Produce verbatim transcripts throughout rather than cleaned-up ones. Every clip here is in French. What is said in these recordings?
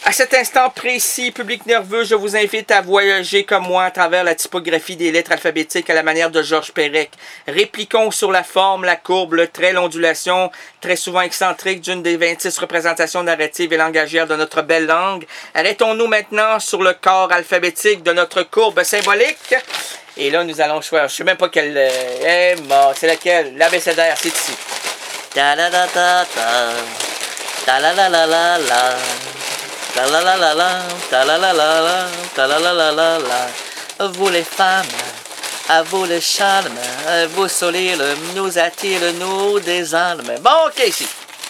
À cet instant précis, public nerveux, je vous invite à voyager comme moi à travers la typographie des lettres alphabétiques à la manière de Georges Perec. Répliquons sur la forme, la courbe, le trait, l'ondulation, très souvent excentrique d'une des vingt-six représentations narratives et langagières de notre belle langue. Arrêtons-nous maintenant sur le corps alphabétique de notre courbe symbolique. Et là, nous allons choisir, je ne sais même pas quelle... Euh, eh, c'est laquelle? L'abécédaire, c'est ici. Ta la la ta ta, ta la la la la la. Ta la la la la, ta la la la la, ta la la la la la. Vous les femmes, à vous les charmes, vous soleil nous attire, nous des âmes. Bon, ok, ici.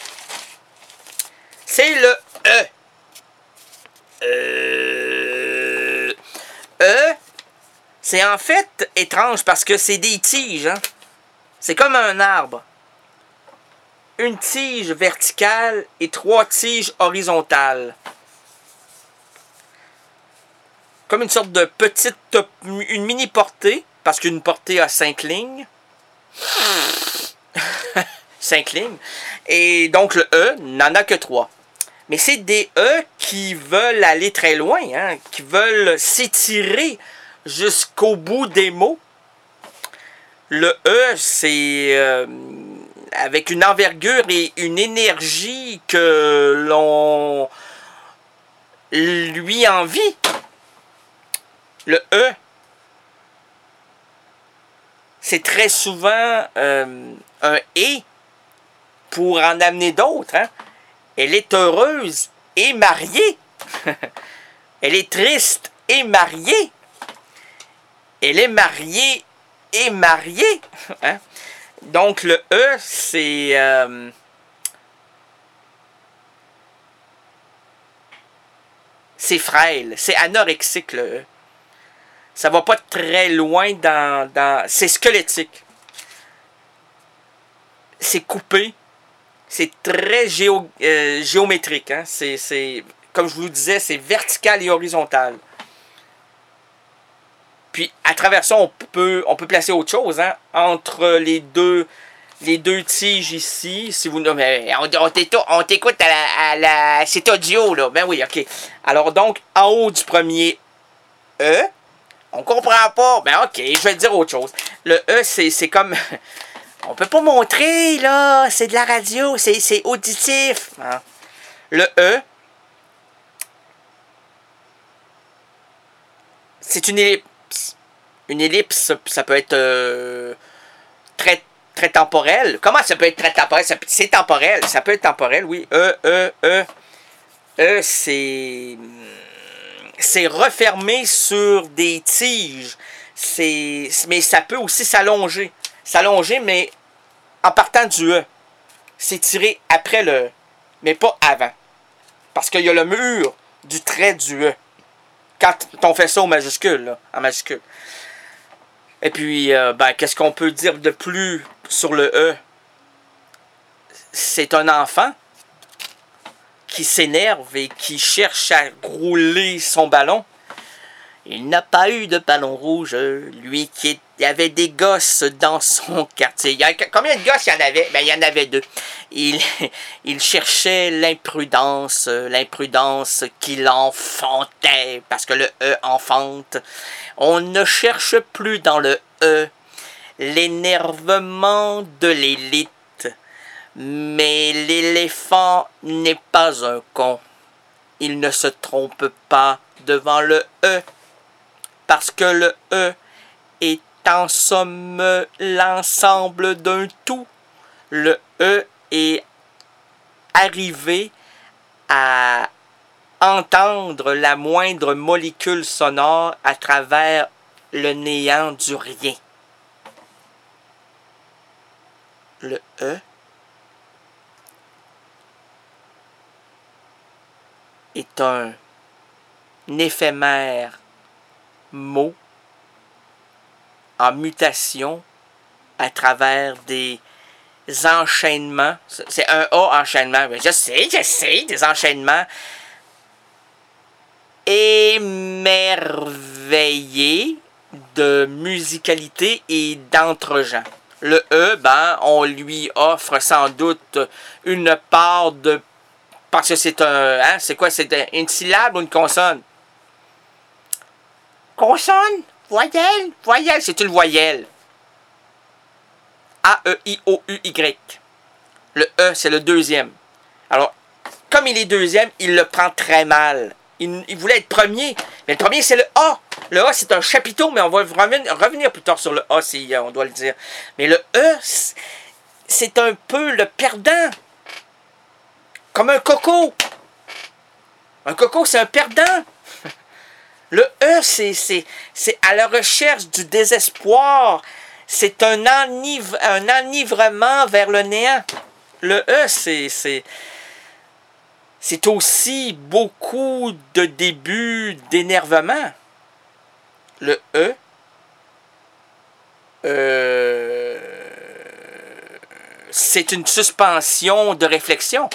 C'est le E. Euh... E, c'est en fait étrange parce que c'est des tiges. Hein? C'est comme un arbre. Une tige verticale et trois tiges horizontales. Comme une sorte de petite, une mini portée, parce qu'une portée a cinq lignes. cinq lignes. Et donc le E n'en a que trois. Mais c'est des E qui veulent aller très loin, hein, qui veulent s'étirer jusqu'au bout des mots. Le E, c'est euh, avec une envergure et une énergie que l'on lui envie. Le E, c'est très souvent euh, un « et » pour en amener d'autres. Hein? Elle est heureuse et mariée. Elle est triste et mariée. Elle est mariée et mariée. Hein? Donc le E, c'est... Euh, c'est frêle, c'est anorexique le E. Ça va pas très loin dans... dans c'est squelettique. C'est coupé. C'est très géo, euh, géométrique. Hein? C'est, c'est, comme je vous disais, c'est vertical et horizontal. Puis, à travers ça, on peut, on peut placer autre chose. Hein? Entre les deux, les deux tiges ici. Si vous, mais on, on t'écoute à la, à la... C'est audio, là. Ben oui, OK. Alors, donc, en haut du premier E... On comprend pas. Ben ok, je vais te dire autre chose. Le E, c'est comme... On peut pas montrer, là. C'est de la radio. C'est auditif. Hein? Le E, c'est une ellipse. Une ellipse, ça peut être euh, très, très temporel. Comment ça peut être très temporel? C'est temporel. Ça peut être temporel, oui. E, E, E. E, c'est... C'est refermé sur des tiges. C'est, mais ça peut aussi s'allonger. S'allonger, mais en partant du E. S'étirer après le E, mais pas avant. Parce qu'il y a le mur du trait du E. Quand on fait ça au majuscule, là, en majuscule. Et puis, euh, ben, qu'est-ce qu'on peut dire de plus sur le E? C'est un enfant qui s'énerve et qui cherche à rouler son ballon. Il n'a pas eu de ballon rouge, lui qui avait des gosses dans son quartier. Il y a, combien de gosses il y en avait? Ben, il y en avait deux. Il, il cherchait l'imprudence, l'imprudence qui l'enfantait, parce que le E enfante. On ne cherche plus dans le E l'énervement de l'élite. Mais l'éléphant n'est pas un con. Il ne se trompe pas devant le E. Parce que le E est en somme l'ensemble d'un tout. Le E est arrivé à entendre la moindre molécule sonore à travers le néant du rien. Le E est un éphémère mot en mutation à travers des enchaînements. C'est un A enchaînement. Je sais, je sais, des enchaînements émerveillés de musicalité et d'entre-gens. Le E, ben, on lui offre sans doute une part de Parce que c'est un... Hein, c'est quoi? C'est un, une syllabe ou une consonne? Consonne? Voyelle? Voyelle, c'est une voyelle. A E I O U Y. Le E, c'est le deuxième. Alors, comme il est deuxième, il le prend très mal. Il, il voulait être premier, mais le premier, c'est le A. Le A, c'est un chapiteau, mais on va revenir, revenir plus tard sur le A, si on doit le dire. Mais le E, c'est un peu le perdant. Comme un coco. Un coco, c'est un perdant. Le E, c'est à la recherche du désespoir. C'est un, enivre, un enivrement vers le néant. Le E, c'est... C'est aussi beaucoup de débuts d'énervement. Le E, euh, c'est une suspension de réflexion.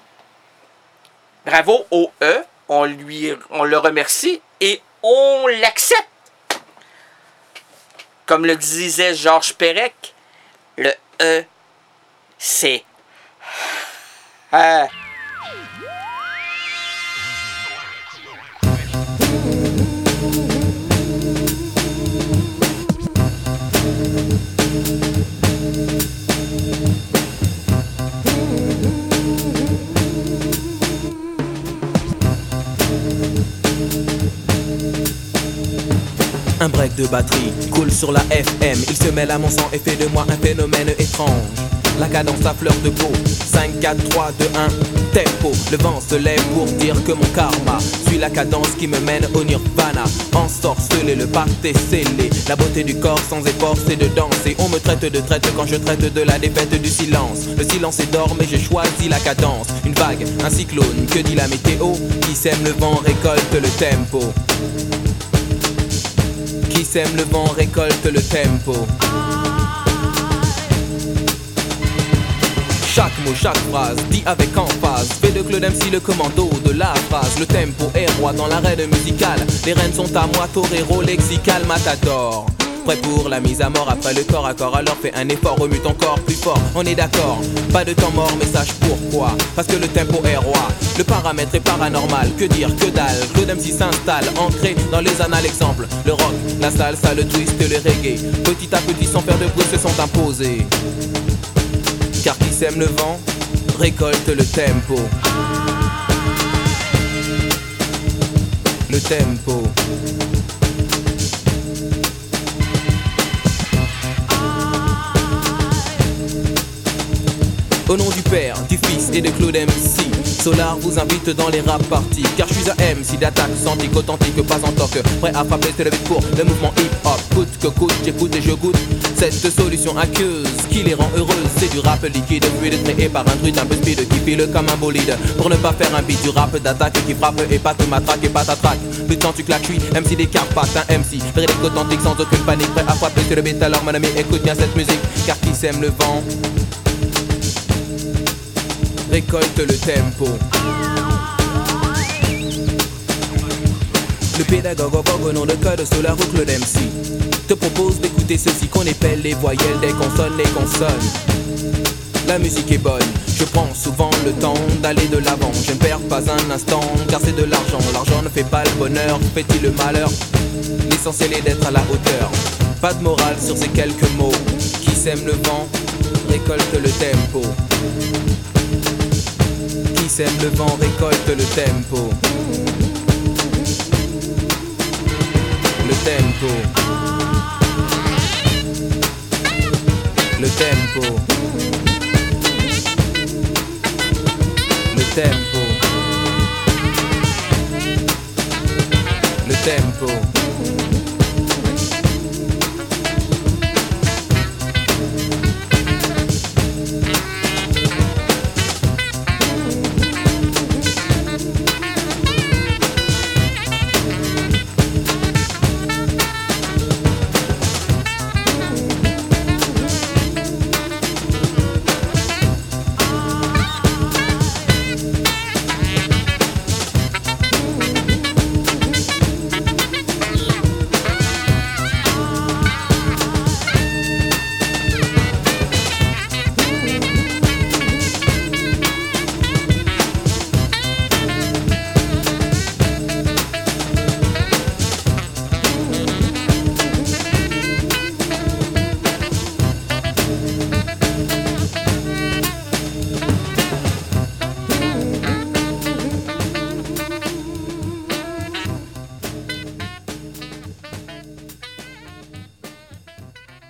Bravo au E, on, lui, on le remercie et on l'accepte. Comme le disait Georges Perec, le E, c'est... Euh, Un break de batterie coule sur la F M. Il se mêle à mon sang et fait de moi un phénomène étrange. La cadence à fleur de peau, cinq, quatre, trois, deux, un, tempo. Le vent se lève pour dire que mon karma suit la cadence qui me mène au nirvana. Ensorcelé, le pacte est scellé. La beauté du corps sans effort c'est de danser. On me traite de traite quand je traite de la défaite du silence. Le silence est d'or mais j'ai choisi la cadence. Une vague, un cyclone, que dit la météo? Qui sème le vent récolte le tempo. Qui sème le vent récolte le tempo. Chaque mot, chaque phrase, dit avec emphase. Fait de Claude M C le commando de la phrase. Le tempo est roi dans l'arène musicale. Les rênes sont à moi, torero, lexical, matador. Prêt pour la mise à mort après le corps à corps. Alors fais un effort, remue ton corps plus fort. On est d'accord, pas de temps mort mais sache pourquoi. Parce que le tempo est roi. Le paramètre est paranormal, que dire, que dalle. Claude M C s'installe, ancré dans les annales. Exemple, le rock, la salsa, le twist, le reggae. Petit à petit sans faire de bruit se sont imposés. Car qui sème le vent récolte le tempo. Le tempo. Au nom du Père, du Fils et de Claude M C, Solar vous invite dans les rap parties. Car je suis un M C d'attaque, authentique, authentique, pas en toc. Prêt à frapper, se lever pour le mouvement hip-hop. Coûte que coûte, j'écoute et je goûte cette solution aqueuse qui les rend heureuses. C'est du rap liquide, fluide, créé par un druide un peu speed qui file comme un bolide. Pour ne pas faire un beat, du rap d'attaque qui frappe et pas te matraque et pas t'attraque. Le temps tu claques, je suis M C des Carpates, un M C véridique, authentique, sans aucune panique. Prêt à frapper, se lever, alors mon ami, écoute bien cette musique. Car qui sème le vent récolte le tempo. Le pédagogue au nom de code Solar ou Claude M C te propose d'écouter ceci qu'on appelle les voyelles des consonnes, les consonnes. La musique est bonne, je prends souvent le temps d'aller de l'avant. Je ne perds pas un instant car c'est de l'argent. L'argent ne fait pas le bonheur, fait-il le malheur? L'essentiel est d'être à la hauteur. Pas de morale sur ces quelques mots. Qui sème le vent récolte le tempo. Qui sème le vent récolte le tempo. Le tempo. Le tempo. Le tempo. Le tempo.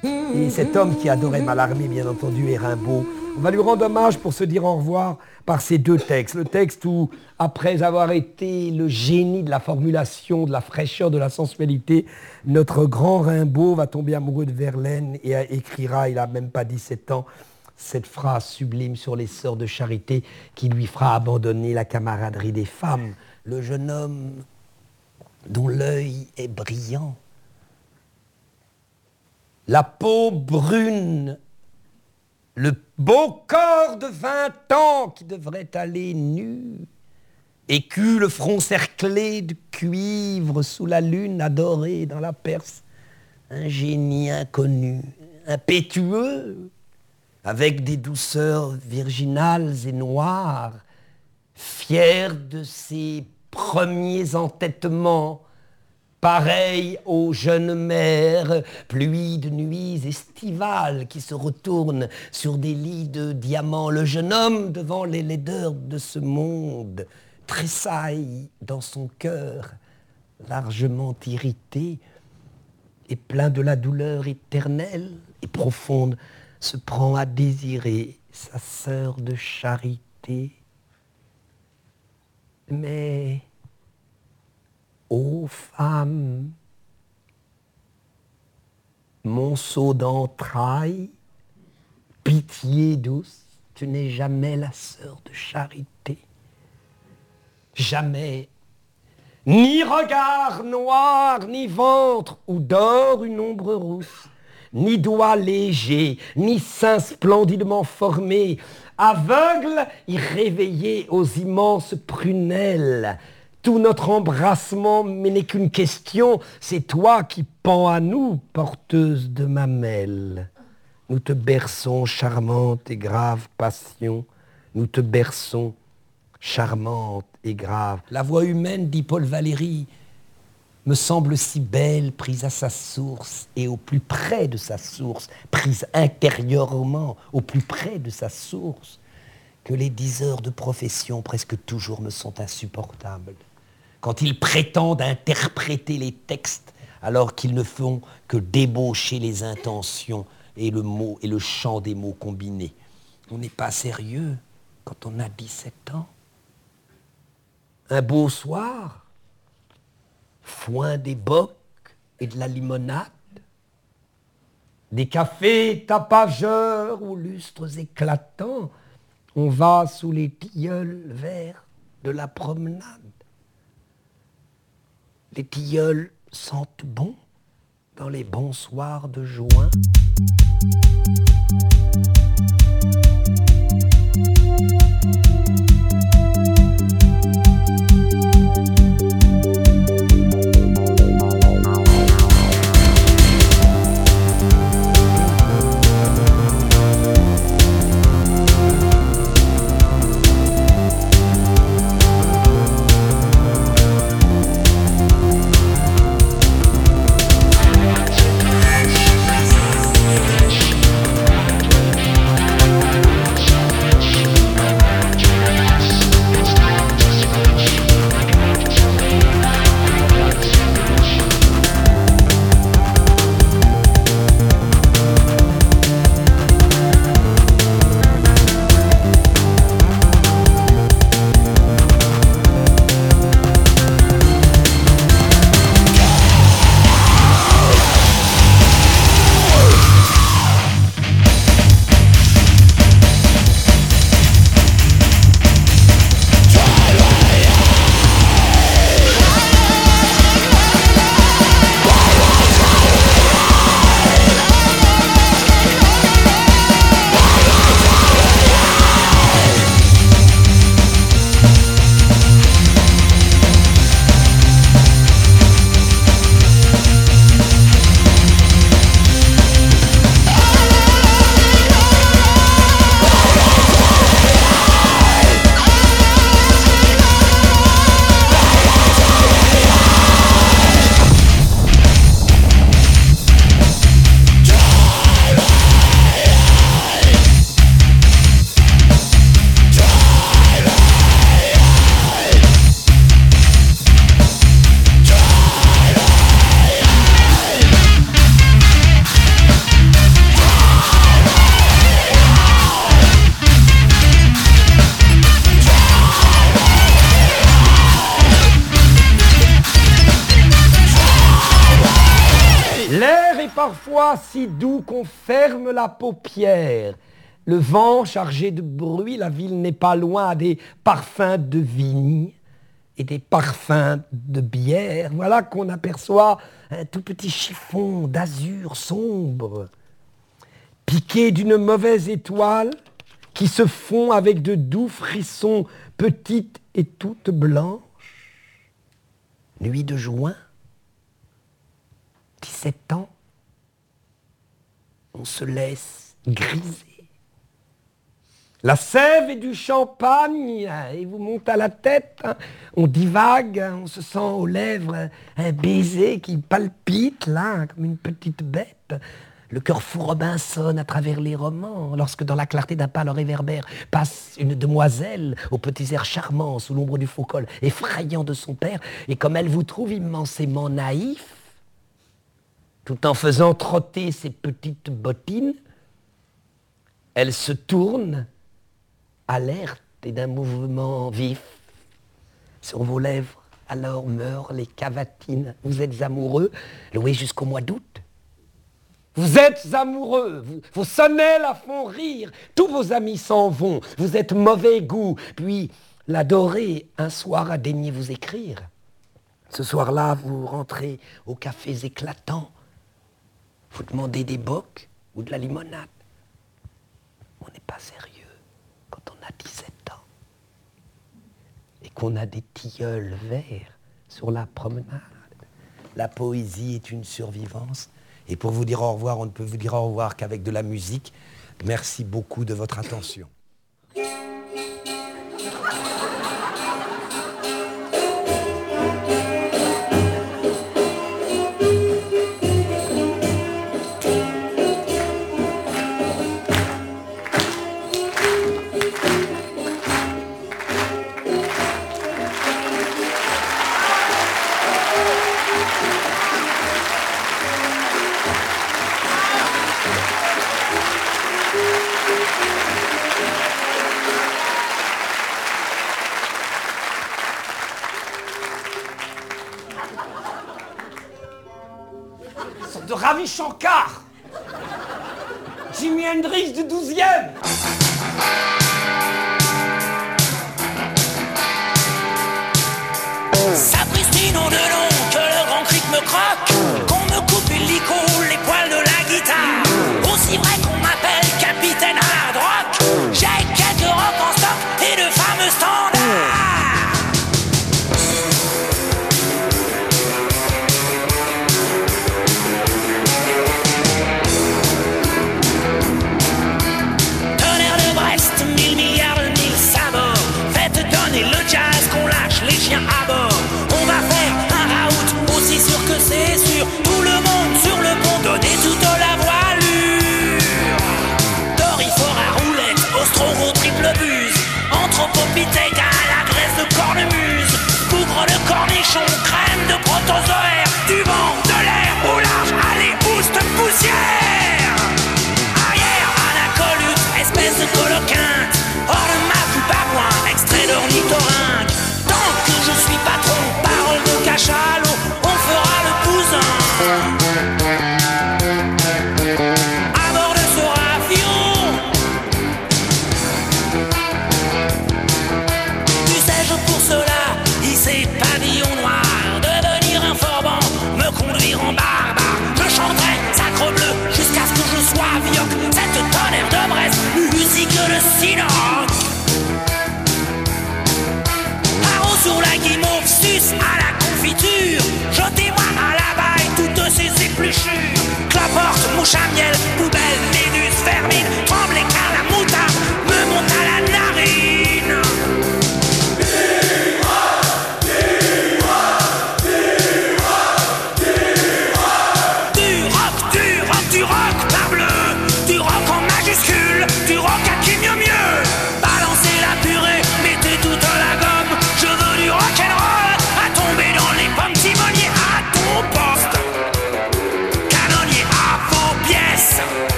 Et cet homme qui adorait Mallarmé, bien entendu, est Rimbaud. On va lui rendre hommage pour se dire au revoir par ces deux textes. Le texte où, après avoir été le génie de la formulation, de la fraîcheur, de la sensualité, notre grand Rimbaud va tomber amoureux de Verlaine et écrira, il n'a même pas dix-sept ans, cette phrase sublime sur les sœurs de charité qui lui fera abandonner la camaraderie des femmes. Le jeune homme dont l'œil est brillant, la peau brune, le beau corps de vingt ans qui devrait aller nu, écu le front cerclé de cuivre sous la lune adorée dans la Perse, un génie inconnu, impétueux, avec des douceurs virginales et noires, fier de ses premiers entêtements, pareil aux jeunes mères, pluie de nuits estivales qui se retournent sur des lits de diamants. Le jeune homme, devant les laideurs de ce monde, tressaille dans son cœur, largement irrité et plein de la douleur éternelle et profonde, se prend à désirer sa sœur de charité. Mais, ô femme, monceau d'entrailles, pitié douce, tu n'es jamais la sœur de charité. Jamais. Ni regard noir, ni ventre où dort une ombre rousse, ni doigts légers, ni seins splendidement formés, aveugle y réveillé aux immenses prunelles. Tout notre embrassement mais n'est qu'une question, c'est toi qui pends à nous, porteuse de mamelles. Nous te berçons, charmante et grave passion, nous te berçons, charmante et grave. La voix humaine, dit Paul Valéry, me semble si belle, prise à sa source et au plus près de sa source, prise intérieurement au plus près de sa source, que les diseurs de profession presque toujours me sont insupportables. Quand ils prétendent interpréter les textes alors qu'ils ne font que débaucher les intentions et le mot et le chant des mots combinés. On n'est pas sérieux quand on a dix-sept ans. Un beau soir, foin des bocs et de la limonade, des cafés tapageurs aux lustres éclatants, on va sous les tilleuls verts de la promenade. Les tilleuls sentent bon dans les bons soirs de juin. parfois si doux qu'on ferme la paupière. Le vent chargé de bruit, la ville n'est pas loin des parfums de vigne et des parfums de bière. Voilà qu'on aperçoit un tout petit chiffon d'azur sombre, piqué d'une mauvaise étoile, qui se fond avec de doux frissons, petites et toutes blanches. Nuit de juin, dix-sept ans, on se laisse griser. La sève et du champagne, il vous monte à la tête, hein. On divague, hein. On se sent aux lèvres un baiser qui palpite, là, comme une petite bête. Le cœur fou Robinson à travers les romans, lorsque dans la clarté d'un pâle réverbère passe une demoiselle aux petits airs charmants sous l'ombre du faux col effrayant de son père, et comme elle vous trouve immensément naïf, tout en faisant trotter ses petites bottines, elle se tourne, alerte et d'un mouvement vif. Sur vos lèvres, alors meurent les cavatines. Vous êtes amoureux, loué jusqu'au mois d'août. Vous êtes amoureux, vous, vos sonnelles la font rire, tous vos amis s'en vont, vous êtes mauvais goût, puis l'adoré un soir a daigné vous écrire. Ce soir-là, vous rentrez aux cafés éclatants, vous demandez des bocs ou de la limonade. On n'est pas sérieux quand on a dix-sept ans et qu'on a des tilleuls verts sur la promenade. La poésie est une survivance. Et pour vous dire au revoir, on ne peut vous dire au revoir qu'avec de la musique. Merci beaucoup de votre attention. De Ravi Shankar, Jimi Hendrix du douzième. Sapristi, nom de nom, que le grand cric me croque.